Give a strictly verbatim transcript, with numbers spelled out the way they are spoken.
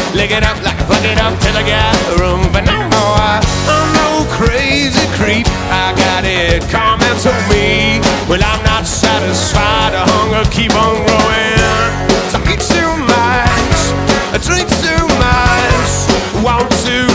lick it up like fuck it up till I got room. But no, I, I'm no crazy creep. I got it coming to me. Well, I'm not satisfied. The hunger keep on growing. So eat too much, drink too much, want to